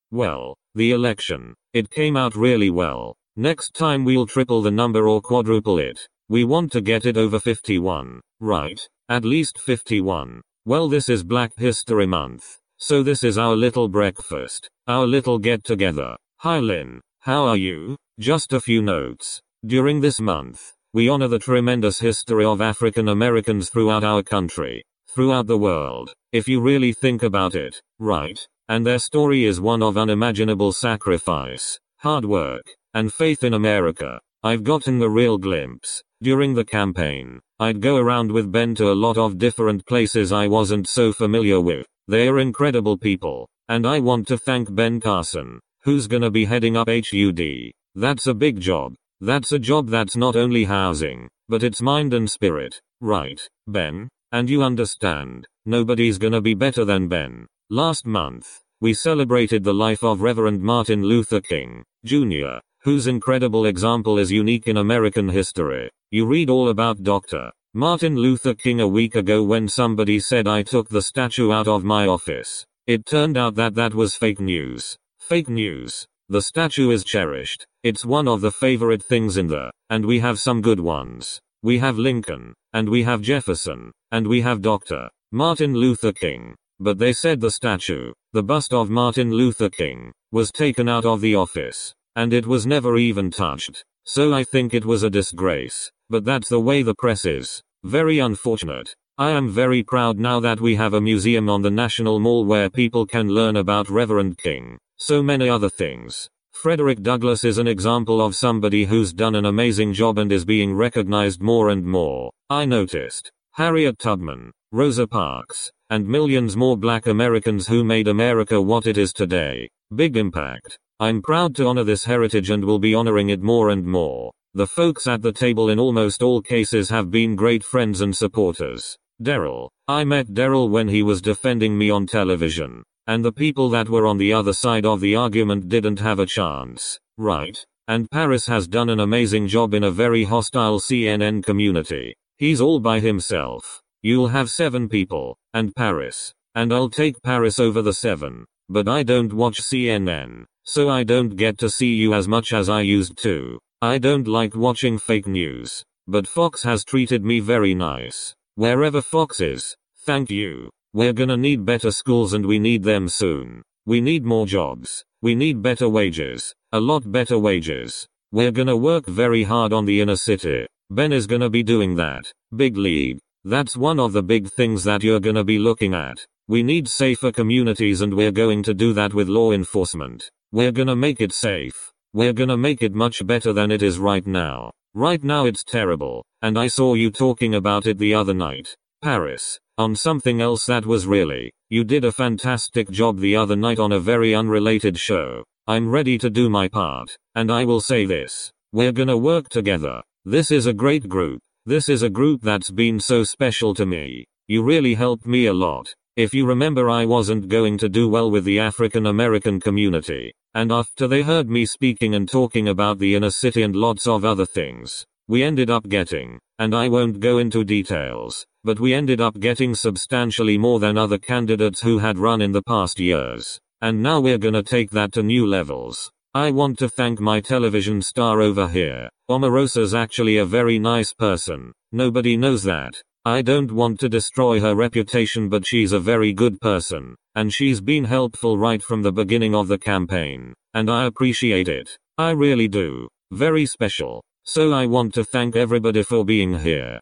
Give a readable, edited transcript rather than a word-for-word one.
Well, the election. It came out really well. Next time we'll triple the number or quadruple it. We want to get it over 51. Right? At least 51. Well, this is Black History Month. So this is our little breakfast. Our little get together. Hi Lynn. How are you? Just a few notes. During this month, we honor the tremendous history of African Americans throughout our country, throughout the world, if you really think about it, right? And their story is one of unimaginable sacrifice, hard work, and faith in America. I've gotten a real glimpse. During the campaign, I'd go around with Ben to a lot of different places I wasn't so familiar with. They're incredible people, and I want to thank Ben Carson, who's gonna be heading up HUD. That's a big job. That's a job that's not only housing, but it's mind and spirit, right, Ben? And you understand, nobody's gonna be better than Ben. Last month, we celebrated the life of Reverend Martin Luther King, Jr., whose incredible example is unique in American history. You read all about Dr. Martin Luther King a week ago when somebody said I took the statue out of my office. It turned out that was fake news. Fake news. The statue is cherished. It's one of the favorite things in there, and we have some good ones. We have Lincoln, and we have Jefferson, and we have Dr. Martin Luther King. But they said the statue, the bust of Martin Luther King, was taken out of the office, and it was never even touched. So I think it was a disgrace. But that's the way the press is. Very unfortunate. I am very proud now that we have a museum on the National Mall where people can learn about Reverend King. So many other things. Frederick Douglass is an example of somebody who's done an amazing job and is being recognized more and more. I noticed Harriet Tubman, Rosa Parks, and millions more Black Americans who made America what it is today. Big impact. I'm proud to honor this heritage and will be honoring it more and more. The folks at the table in almost all cases have been great friends and supporters. Daryl. I met Daryl when he was defending me on television. And the people that were on the other side of the argument didn't have a chance, right? And Paris has done an amazing job in a very hostile CNN community. He's all by himself. You'll have 7 people, and Paris. And I'll take Paris over the 7. But I don't watch CNN, so I don't get to see you as much as I used to. I don't like watching fake news. But Fox has treated me very nice. Wherever Fox is, thank you. We're gonna need better schools and we need them soon. We need more jobs. We need better wages. A lot better wages. We're gonna work very hard on the inner city. Ben is gonna be doing that. Big league. That's one of the big things that you're gonna be looking at. We need safer communities and we're going to do that with law enforcement. We're gonna make it safe. We're gonna make it much better than it is right now. Right now it's terrible. And I saw you talking about it the other night. Paris. On something else that was really, you did a fantastic job the other night on a very unrelated show. I'm ready to do my part, and I will say this. We're gonna work together. This is a great group. This is a group that's been so special to me. You really helped me a lot. If you remember, I wasn't going to do well with the African American community. And after they heard me speaking and talking about the inner city and lots of other things, we ended up getting, and I won't go into details, but we ended up getting substantially more than other candidates who had run in the past years. And now we're gonna take that to new levels. I want to thank my television star over here. Omarosa's actually a very nice person. Nobody knows that. I don't want to destroy her reputation, but she's a very good person. And she's been helpful right from the beginning of the campaign. And I appreciate it. I really do. Very special. So I want to thank everybody for being here.